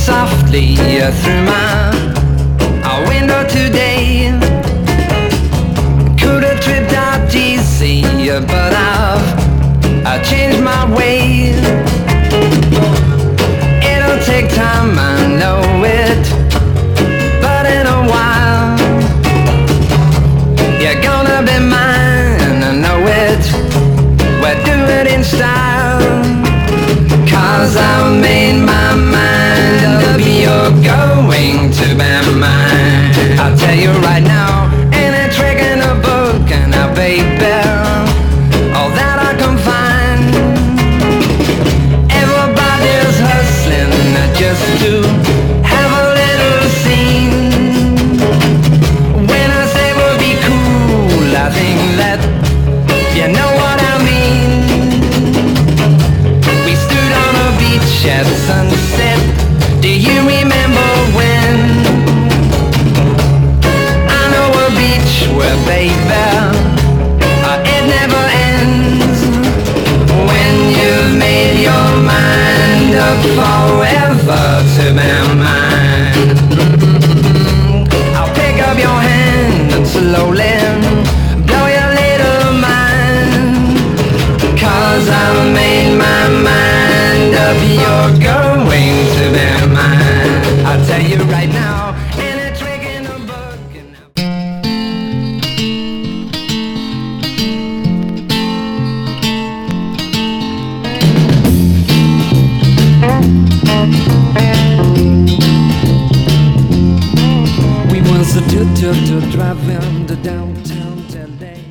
softly through my window today. Could have tripped out easy, but I've changed my ways. It'll take time, I know it, but in a while you're gonna be mine, I know it. We'll do it in style, 'cause I've made my mind up, you're going to be mine. I'll tell you right now, ain't a trick in a book, and a baby, all that I can find. Everybody's hustling just to have a little scene. When I say we'll be cool, I think that you know what I mean. We stood on a beach at sunset. Do you remember when? I know a beach where, baby, it never ends. When you've made your mind up forever to be mine, I'll pick up your hand and slowly blow your little mind, 'cause I've made my mind up, you're going to be mine. I'll tell you right now, ain't a trick in a book. We was a do driving to downtown LA.